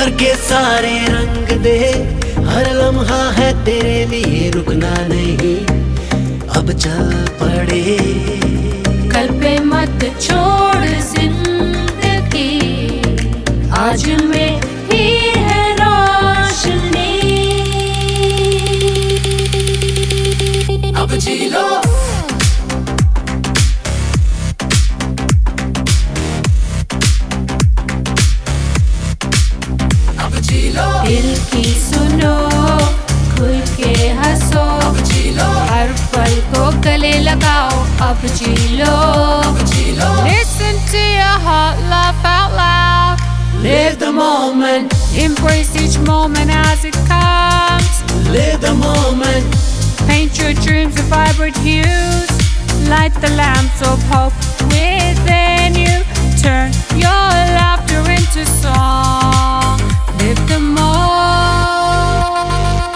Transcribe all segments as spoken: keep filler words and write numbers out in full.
करके सारे रंग दे, हर लम्हा है तेरे लिए रुकना नहीं, अब चल पड़े। कल पे मत छोड़ जिंदगी, आज में ही है रोशनी। अब जी लो, अब जी लो, दिल की सुनो, खुल के हंसो, अब जी लो, हर पल को गले लगाओ, अब जी लो, अब जी लो। Listen to your heart, laugh out loud, Live the moment, embrace each moment as it comes. live the moment, Paint your dreams with vibrant hues, light the lamps of hope within you. Turn your laughter into song, live the moment.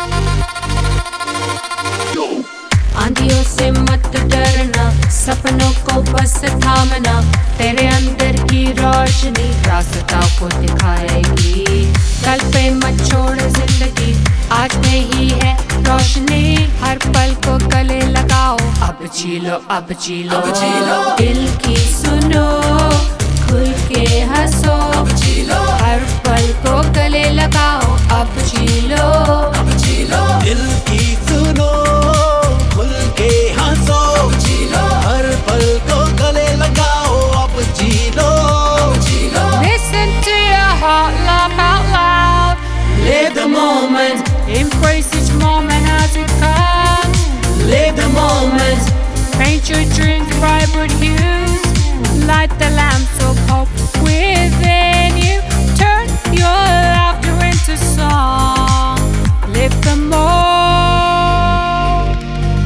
आंधियों से मत डरना, सपनों को बस थामना, तेरे अंदर की रोशनी रास्ता को दिखाएगी। कल पे मत छोड़ जिंदगी, आज में ही है रोशनी, हर पल को गले लगाओ, अब जी लो, अब जी लो, अब जी लो। दिल की सुनो, खुल के हंसो, अब जी लो, हर पल को गले लगाओ, अब जी लो, अब जी लो। दिल की सुनो, खुल के हंसो, अब जी लो, हर पल को गले लगाओ, अब जी लो, अब जी लो। Listen to your heart, laugh out loud, Live the moment, embrace each moment as it comes. live the moment, Paint your dreams vibrant hues, light the lamps of hope within you. Turn your laughter into song, live the moment.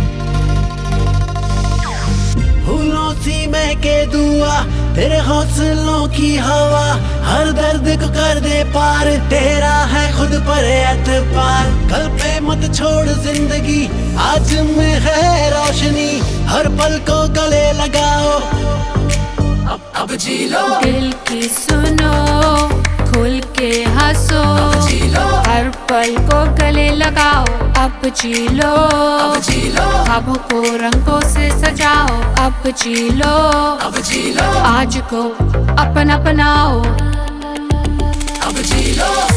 फूलों सी महके दुआ, तेरे हौसलों की हवा, हर दर्द को कर दे पार, तेरा है खुद पर एतबार। कल पे मत छोड़ जिंदगी, आज में है रोशनी, हर पल को गले लगाओ, अब अब जी लो, दिल की सुनो, खुल के हंसो, अब जी लो, हर पल को गले लगाओ, अब जी लो, अब जी लो, ख्वाबों को रंगों से सजाओ, अब जी लो, अब जी लो, आज को अपन अपनाओ, अब जी लो।